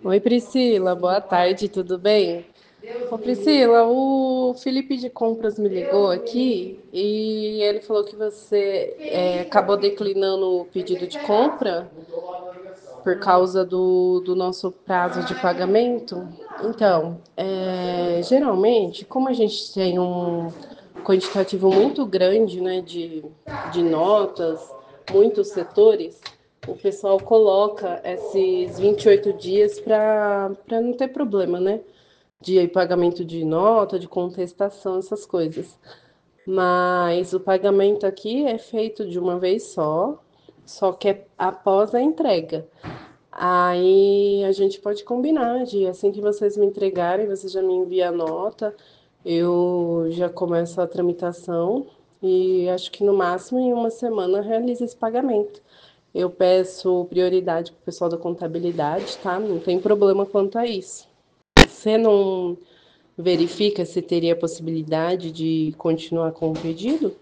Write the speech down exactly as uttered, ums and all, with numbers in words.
Oi, Priscila, boa tarde, tudo bem? Ô, Priscila, o Felipe de Compras me ligou aqui e ele falou que você é, acabou declinando o pedido de compra por causa do, do nosso prazo de pagamento. Então, é, geralmente, como a gente tem um quantitativo muito grande, né, de, de notas, muitos setores, o pessoal coloca esses vinte e oito dias para para não ter problema, né? De pagamento de nota, de contestação, essas coisas. Mas o pagamento aqui é feito de uma vez só, só que é após a entrega. Aí a gente pode combinar de assim que vocês me entregarem, você já me envia a nota, eu já começo a tramitação e acho que no máximo em uma semana realiza esse pagamento. Eu peço prioridade para o pessoal da contabilidade, tá? Não tem problema quanto a isso. Você não verifica se teria possibilidade de continuar com o pedido?